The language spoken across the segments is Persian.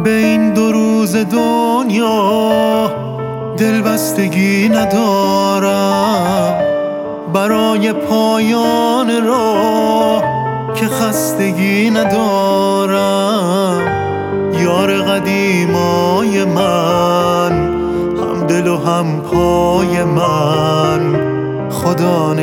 به این 2 روز دنیا دلبستگی ندارم، برای پایان راه که خستگی ندارم. یار قدیمای من، هم دل و هم پای من، خدا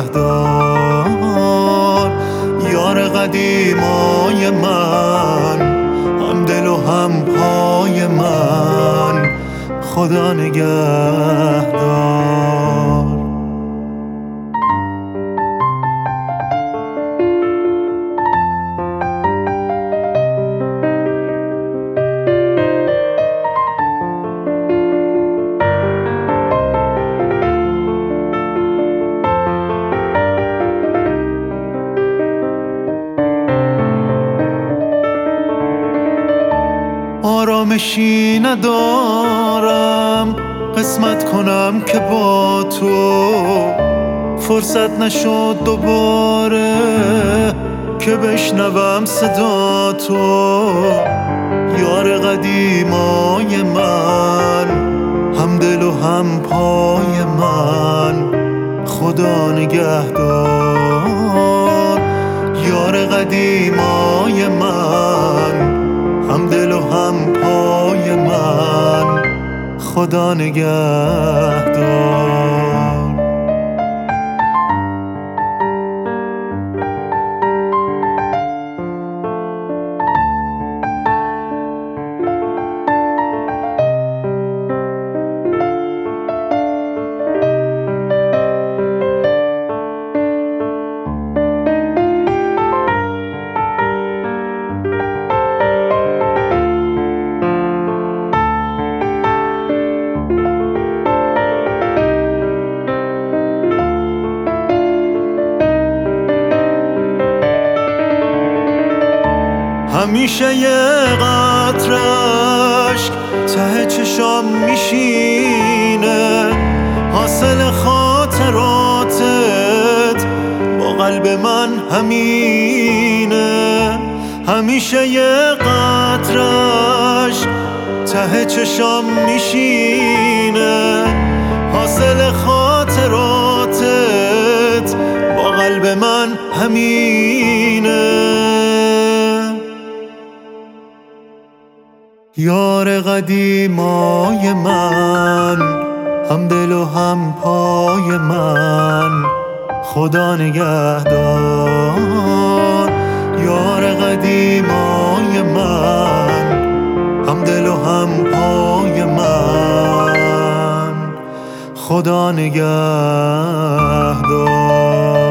نگهدار. یار قدیمای من، هم دل و هم پای من، خدا نگهدار. آرامشی ندارم قسمت کنم که با تو فرصت نشد دوباره که بشنوم صدا تو. یار قدیمای من، هم دل و هم پای من، خدا نگهدار. یار قدیمای من، هم دل و هم پای من، خدا نگهدار. همیشه یه قطره اشک ته چشام میشینه، حاصل خاطراتت با قلب من همینه. همیشه یه قطره اشک ته چشام میشینه، حاصل خاطراتت با قلب من همینه. یار قدیمای من، هم دل و هم پای من، خدا نگهدار. یار قدیمای من، هم دل و هم پای من، خدا نگهدار.